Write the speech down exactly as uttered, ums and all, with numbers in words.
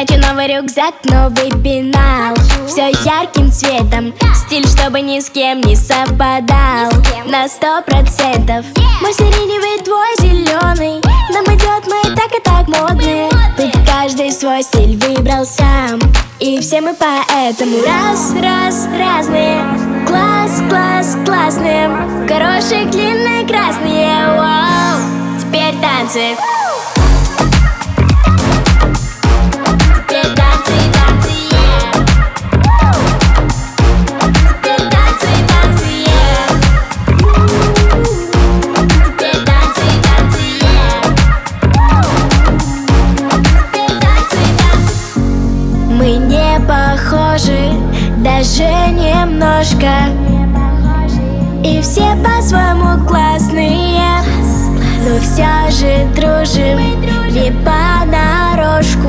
Хочу новый рюкзак, новый пенал. Все ярким цветом, стиль, чтобы ни с кем не совпадал. На сто процентов мой сиреневый, твой зеленый. Нам идет, мы и так и так модные. Тут каждый свой стиль выбрал сам, и все мы поэтому раз, раз, разные. Класс, класс, классные. Горошек длинные, красные. Вау, теперь танцы. Мы не похожи, даже немножко, и все по-своему классные, но все же дружим не понарошку.